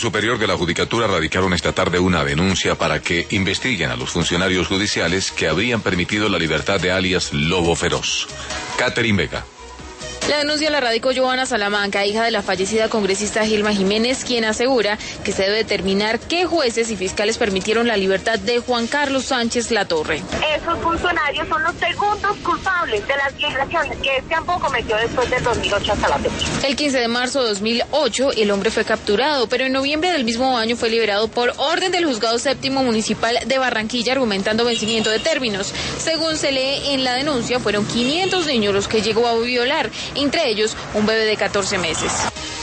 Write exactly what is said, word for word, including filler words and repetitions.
Superior de la Judicatura radicaron esta tarde una denuncia para que investiguen a los funcionarios judiciales que habrían permitido la libertad de alias Lobo Feroz. Catherine Vega. La denuncia la radicó Joana Salamanca, hija de la fallecida congresista Gilma Jiménez, quien asegura que se debe determinar qué jueces y fiscales permitieron la libertad de Juan Carlos Sánchez Latorre. Esos funcionarios son los segundos culpables de las violaciones que este campo cometió después del dos mil ocho hasta la fecha. El quince de marzo de dos mil ocho el hombre fue capturado, pero en noviembre del mismo año fue liberado por orden del Juzgado Séptimo Municipal de Barranquilla, argumentando vencimiento de términos. Según se lee en la denuncia, fueron quinientos niños los que llegó a violar, entre ellos un bebé de catorce meses.